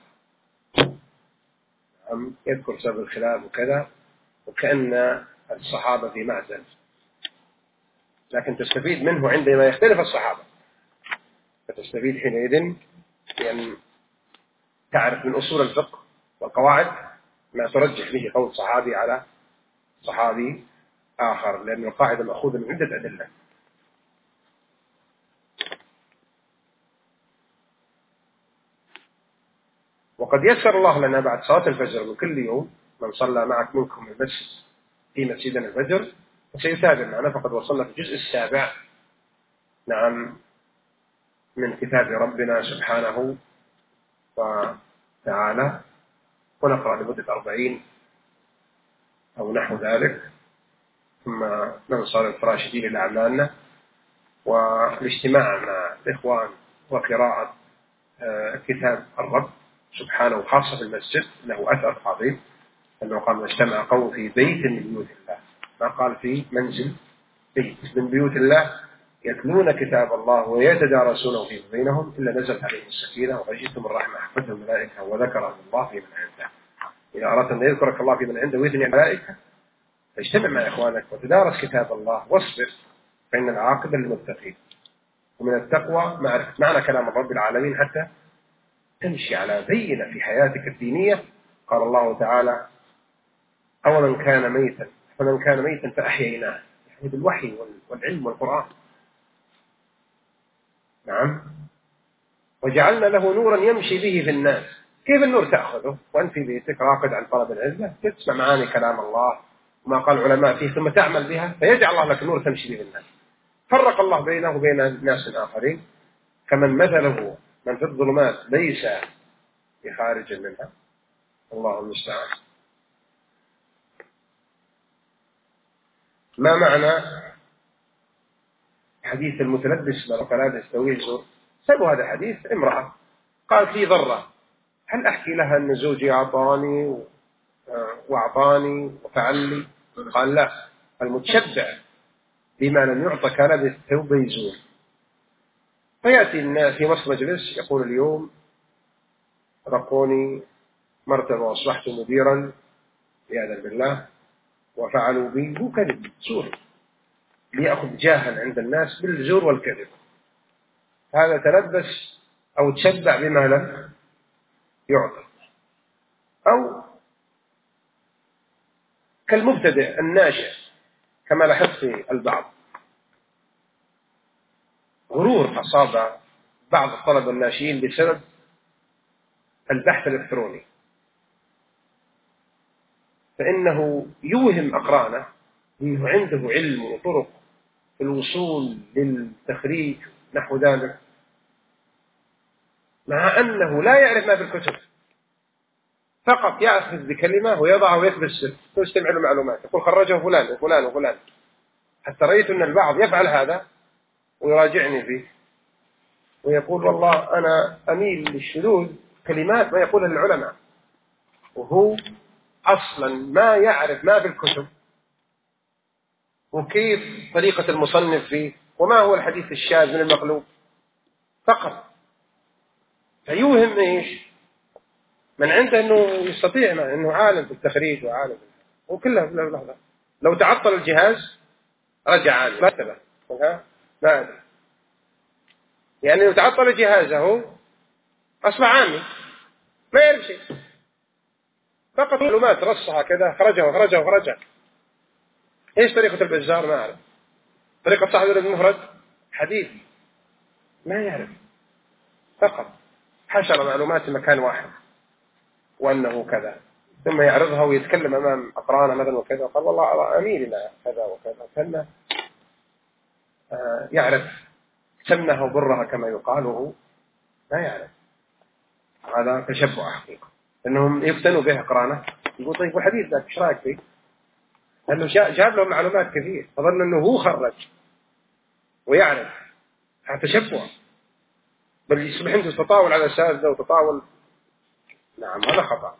A: يذكر سبب الخلاف وكذا، وكأن الصحابة في معزل، لكن تستفيد منه عندما يختلف الصحابة، فتستفيد حينئذ بأن تعرف من أصول الفقه والقواعد ما ترجح به قول صحابي على صحابي آخر، لأن القاعدة مأخوذة من عدة أدلة. وقد يسر الله لنا بعد صلاة الفجر من كل يوم من صلى معك منكم المسجد في مسجدنا الفجر وسيتابع معنا، فقد وصلنا في الجزء السابع نعم من كتاب ربنا سبحانه وتعالى، ونقرأ لمدة 40 أو نحو ذلك، ثم ننصرف راشدين إلى أعمالنا. والاجتماع مع الإخوان وقراءة كتاب الرب سبحانه، وخاصة في المسجد، له أثر عظيم، أنه قال: اجتمع قوم في بيت من بيوت الله، ما قال في منزل، بيت من بيوت الله، يتلون كتاب الله ويتدارسونه في بينهم إلا نزلت عليهم السكينة وغشيتهم الرحمة حفتهم الملائكة وذكرهم الله في من عنده. إذا أردت أن يذكرك الله في من عنده ويثني الملائكة فاجتمع مع إخوانك وتدارس كتاب الله واصبر، فإن العاقبة للمتقين. ومن التقوى معرفة معنى كلام رب العالمين حتى تمشي على بينة في حياتك الدينية. قال الله تعالى: أومن كان ميتا فمن كان ميتا فأحييناه، يعني بالوحي والعلم والقرآن. نعم، وجعلنا له نورا يمشي به في الناس. كيف النور تأخذه وأنت في بيتك راقد عن طلب العلم؟ تسمع معاني كلام الله وما قال العلماء فيه ثم تعمل بها، فيجعل الله لك نور تمشي به في الناس. فرق الله بينه وبين ناس آخرين كمن مثله من في الظلمات ليس بخارج منها. الله المستعان. ما معنى حديث المتلبس بالقلادة يستوي الزور؟ سبب هذا الحديث امرأة قالت لي ضرة، هل أحكي لها أن زوجي أعطاني وأعطاني وفعل لي؟ قال لا، المتشبع بما لم يعطى كلابس الثوب يزور. فيأتي الناس في وسط مجلس يقول اليوم رقوني مرتبة وأصبحت مديرا عياذا بالله وفعلوا بي، هو كذب زور ليأخذ جاها عند الناس بالزور والكذب. هذا تلبس أو تشبع بما لم يعطى. أو كالمبتدئ الناشئ كما لاحظت في البعض، غرور أصاب بعض الطلبة الناشئين بسبب البحث الإلكتروني، فإنه يوهم أقرانه أنه عنده علم وطرق في الوصول للتخريج نحو ذلك، مع أنه لا يعرف ما في الكتب، فقط يأخذ بكلمة ويضعه ويكبس السر ويستمع له معلومات، يقول خرجه فلان وفلان وفلان. حتى رأيت أن البعض يفعل هذا ويراجعني فيه ويقول والله أنا أميل للشذوذ كلمات ما يقولها العلماء، وهو أصلا ما يعرف ما في الكتب وكيف طريقة المصنف فيه وما هو الحديث الشاذ من المقلوب فقط. فيوهم إيش من عنده أنه يستطيع، أنه عالم في التخريج وعالم وكلها في لحظة. لو تعطل الجهاز رجع عالم مثلا، ما أدري يعني لو تعطل جهازه أصبح عامي ما يعرف شيء، فقط معلومات رصها كذا خرجها. إيش طريقة البزار ما أعرف، طريقة صاحب المفرد حديث ما يعرف، فقط حشر معلومات في مكان واحد وأنه كذا، ثم يعرضها ويتكلم أمام أقرانه مثلا وكذا، قال والله أميل إلى كذا وكذا، كأنه يعرف سمنها وبرها كما يقال وهو ما يعرف. هذا تشبع حقيقة، أنهم يفتنوا به أقرانه، يقول طيب والحديث ذاك إيش رأيك فيه؟ لأنه جاب لهم معلومات كثير، فظن أنه هو خرج ويعرف. هذا تشبع، بل يصبح عنده تطاول على الأساتذة وتطاول. نعم هذا خطأ.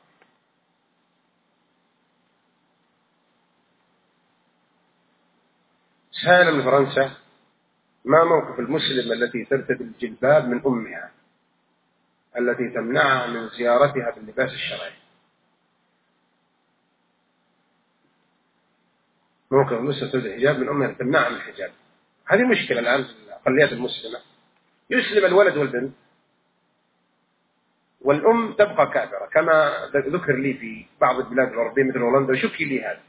A: سائلة من فرنسا: ما موقف المسلم التي ترتدي الجلباب من أمها التي تمنعها من زيارتها باللباس الشرعي؟ موقف المسلم ترتدي الحجاب من أمها تمنعها من الحجاب، هذه مشكلة الآن في الأقليات المسلمة. يسلم الولد والبنت والأم تبقى كافرة، كما ذكر لي في بعض البلاد الأوروبية مثل هولندا، وشكي لي هذا.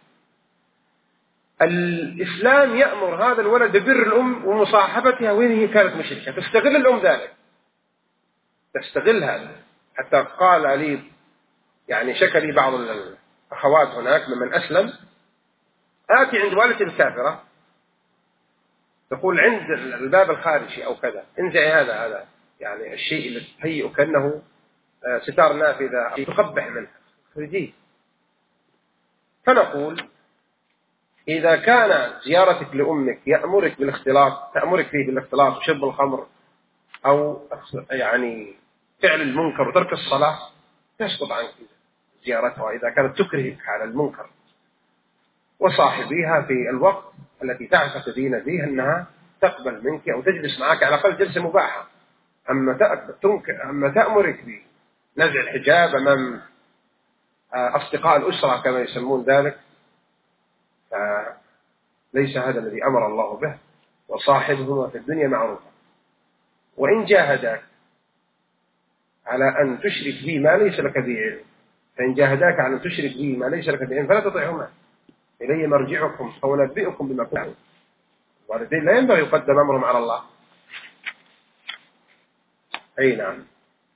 A: الإسلام يأمر هذا الولد ببر الأم ومصاحبتها وين هي كانت مشركة، تستغل الأم ذلك، تستغل هذا. حتى قال لي يعني شكى لي بعض الأخوات هناك ممن أسلم، آتي عند والدة كافرة تقول عند الباب الخارجي أو كذا انزعي هذا يعني الشيء اللي تهيئ كأنه ستار نافذة تقبح منها خرجيه. فنقول إذا كان زيارتك لأمك يأمرك بالاختلاط، تأمرك فيه بالاختلاط وشرب الخمر أو يعني فعل المنكر وترك الصلاة، تسقط عنك زيارتها إذا كانت تكرهك على المنكر، وصاحبيها في الوقت التي تعتقدين فيه أنها تقبل منك أو تجلس معك على الأقل جلسة مباحة. أما تأمرك بنزع الحجاب أمام أصدقاء الأسرة كما يسمون ذلك، ليس هذا الذي أمر الله به. وصاحبهما في الدنيا معروفا، وإن جاهداك على أن تشرك بي ما ليس لك به علم، فإن جاهداك على أن تشرك بي ما ليس لك به علم فلا تطيعهما، إلي مرجعكم فأنبئكم بما كنتم تعملون. والدين لا ينبغي يقدم أمرهم على الله. أي نعم.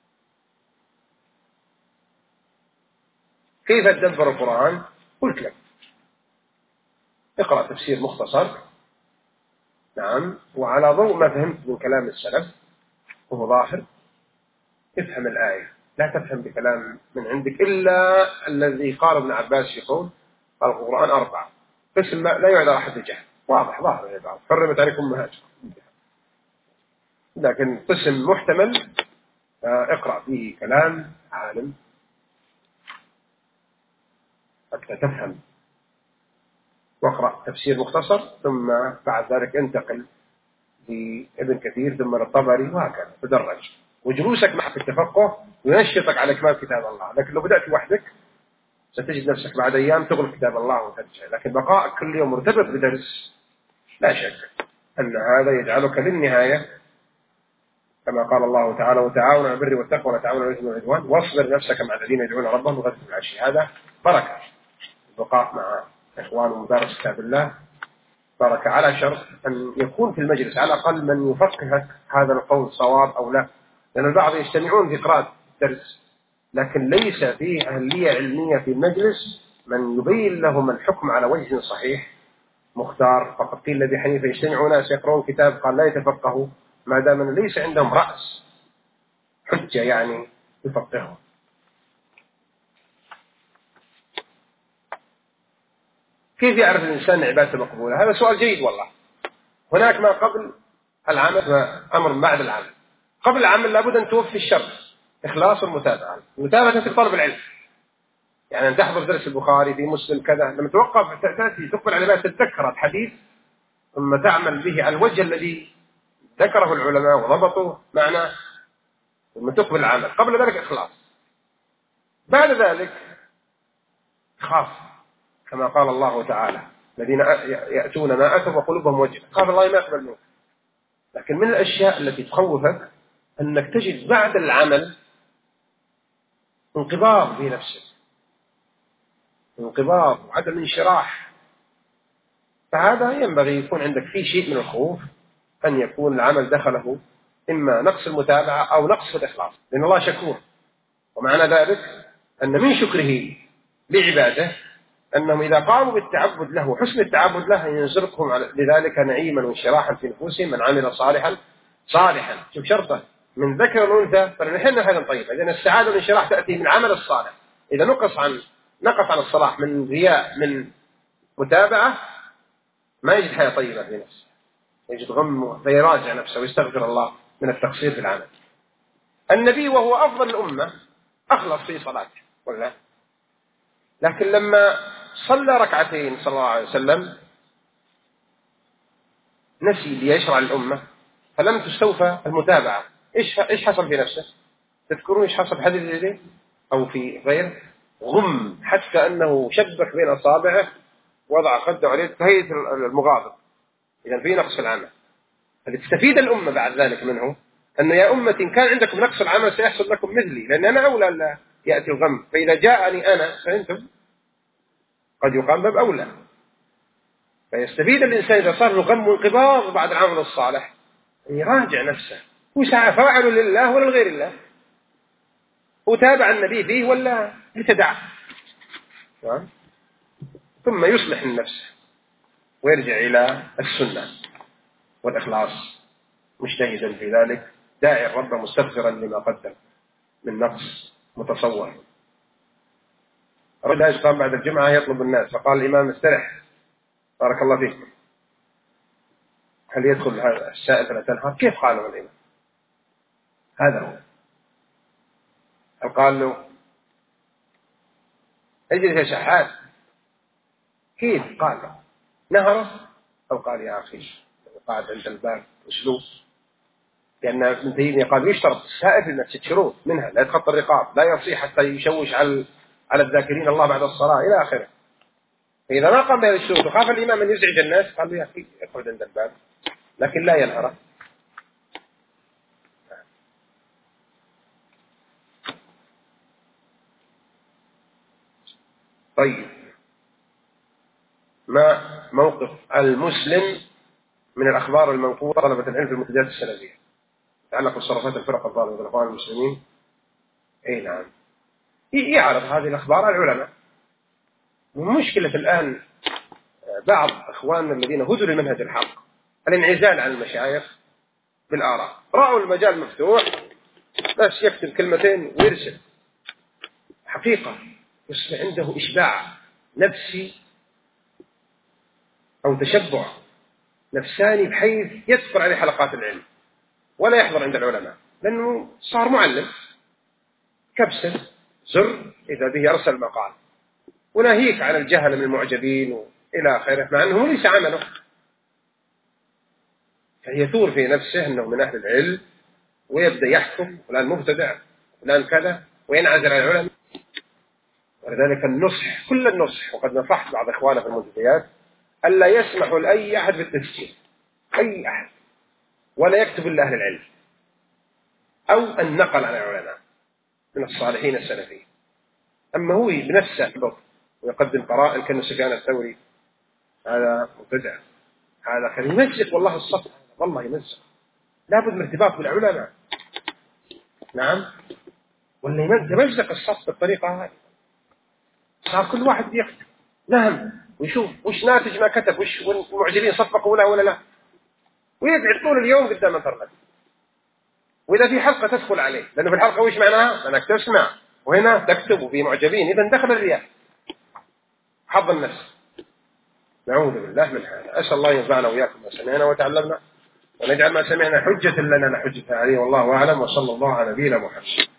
A: كيف تدبر القرآن؟ قلت لك اقرأ تفسير مختصر، نعم، وعلى ضوء ما فهمت من كلام السلف وهو ظاهر افهم الآية، لا تفهم بكلام من عندك إلا الذي قال ابن عباس في قول قال القرآن 4 قسم لا يعذر أحد الجهل، واضح ظاهر العبارة حرمت عليكم أمهاتكم، لكن قسم محتمل اقرأ فيه كلام عالم حتى تفهم، واقرأ تفسير مختصر ثم بعد ذلك انتقل لابن كثير ثم للطبري وهكذا تدرج، وجلوسك معك التفقه ينشطك على إكمال كتاب الله. لكن لو بدأت وحدك ستجد نفسك بعد أيام تغلق كتاب الله وترجع، لكن بقائك كل يوم مرتبط بدرس لا شك أن هذا يجعلك للنهاية كما قال الله تعالى وتعاونوا على البر والتقوى ولا تعاونوا على الإثم والعدوان واصبر نفسك مع الذين يدعون ربهم بالغداة والعشي. هذا بركة البقاء مع إخوان ومدارس كتاب الله بركة، على شرط أن يكون في المجلس على الأقل من يفقهك هذا القول صواب أو لا، لأن البعض يجتمعون في قراءة الدرس لكن ليس فيه أهلية علمية في المجلس من يبين لهم الحكم على وجه صحيح مختار. فقد قيل لأبي حنيفة يجتمعون ناس يقرؤون كتاب قال لا يتفقهوا ما دام ليس عندهم رأس حجة يعني يفقههم. كيف يعرف الإنسان عبادته مقبولة؟ هذا سؤال جيد والله. هناك ما قبل العمل وأمر بعد العمل. قبل العمل لابد أن توفي الشرط إخلاص المتابعة، المتابعة في طلب العلم، يعني أن تحضر درس البخاري في مسلم كذا، لما توقف تأتي تقبل على ما تتذكر الحديث ثم تعمل به على الوجه الذي ذكره العلماء وضبطوا معناه ثم تقبل العمل. قبل ذلك إخلاص، بعد ذلك خاف كما قال الله تعالى الذين يأتون ما أتوا وقلوبهم وجهة، خاف الله ما يقبل منك. لكن من الأشياء التي تخوفك أنك تجد بعد العمل انقباض في نفسك، انقباض وعدم انشراح، فهذا ينبغي يكون عندك فيه شيء من الخوف أن يكون العمل دخله إما نقص المتابعة أو نقص الإخلاص، لأن الله شكور، ومعنى ذلك أن من شكره لعباده أنهم إذا قاموا بالتعبد له وحسن التعبد له ينزلقهم لذلك نعيما وانشراحا في نفوسهم من عمل صالحا شوف شرطه من ذكر وأنثى فلنحن حاجة طيبة. إذن السعادة والانشراح تأتي من عمل الصالح، إذا نقص عن الصلاح من رياء من متابعة ما يجد حياة طيبة في نفسه، يجد غم فيراجع نفسه ويستغفر الله من التقصير في العمل. النبي وهو أفضل الأمة أخلص في صلاته ولا، لكن لما صلى ركعتين صلى الله عليه وسلم نسي ليشرع الأمة فلم تستوفى المتابعة. إيش حصل في نفسه؟ تذكرون إيش حصل في حديث اليدين أو في غير غم حتى أنه شبك بين أصابعه وضع خده عليه كهيئة المغاضب. إذا في نقص العمل. فتستفيد الأمة بعد ذلك منه أن يا أمة إن كان عندكم نقص العمل سيحصل لكم مثلي، لأن أنا أولى لا يأتي الغم، فإذا جاءني أنا فأنتم قد يقام باب أولى. فيستفيد الإنسان إذا صار له غم وانقباض بعد العمل الصالح أن يراجع نفسه وسعى فاعل لله ولا لغير الله، وتابع النبي فيه ولا ابتدع، ثم يصلح النفس ويرجع إلى السنة والإخلاص مجتهدا في ذلك داعي الرب مستغفرا لما قدم من نقص متصور. رجل قام بعد الجمعة يطلب الناس فقال الإمام استرح بارك الله فيك، هل يدخل هذا السائل فلا تنهر؟ كيف قاله الإمام؟ هذا هو. هل قال له اجلس يا شحات؟ كيف قال له؟ نهره أو قال يا أخي قاعد عند الباب أسلوب، لأن ابن تيمية قال يشترط السائل في 6 شروط منها لا يتخطى الرقاب، لا يصيح حتى يشوش على الذاكرين الله بعد الصلاة إلى آخره. فإذا ما قام بهذه الشروط وخاف الإمام أن يزعج الناس قال له يا أخي اقعد عند الباب، لكن لا ينهره. طيب، ما موقف المسلم من الأخبار المنقولة طلبة العلم في المنتديات السلفية يتعلق بتصرفات الفرق الضالة من الإخوان المسلمين؟ أي نعم، يعرض هذه الأخبار على العلماء. ومشكلة الآن بعض إخواننا الذين هدوا لمنهج الحق الانعزال عن المشايخ بالآراء، رأوا المجال مفتوح بس يكتب كلمتين ويرسل. حقيقة يصبح عنده إشباع نفسي أو تشبع نفساني بحيث يدخل عليه حلقات العلم ولا يحضر عند العلماء، لأنه صار معلم، كبسة زر إذا به أرسل مقال، وناهيك عن الجهل من المعجبين وإلى آخره، مع أنه ليس عمله. فيثور في نفسه أنه من أهل العلم ويبدأ يحكم فلان مبتدع فلان كذا وينعزل عن العلماء. ولذلك النصح، كل النصح، وقد نصحت بعض إخواننا في المنتديات ألا يسمحوا لأي أحد بالتسجيل، أي أحد، ولا يكتب إلا أهل العلم أو النقل عن العلماء من الصالحين السلفيين. أما هو بنفسه يحبط ويقدم قرائن كأن سفيان الثوري، هذا مبتدع، هذا كان يمزق والله الصف، والله يمزق. لابد من ارتباط بالعلماء، نعم، ولا يمزق الصف بالطريقة هذه. صار كل واحد يكتب نعم ويشوف وش ناتج ما كتب، وش المعجبين صفقوا له ولا لا، ويقعد طول اليوم قدام الانترنت. وإذا في حلقة تدخل عليه، لأنه في الحلقة وش معناها؟ أنك تسمع وهنا تكتب وفي معجبين، إذا دخل الرياء، حظ النفس. نعوذ بالله من هذا. أسأل الله ينفعنا وإياكم ما سمعنا وتعلمنا، ونجعل ما سمعنا حجة لنا لا حجة عليه، والله أعلم، وصلى الله على نبينا محمد.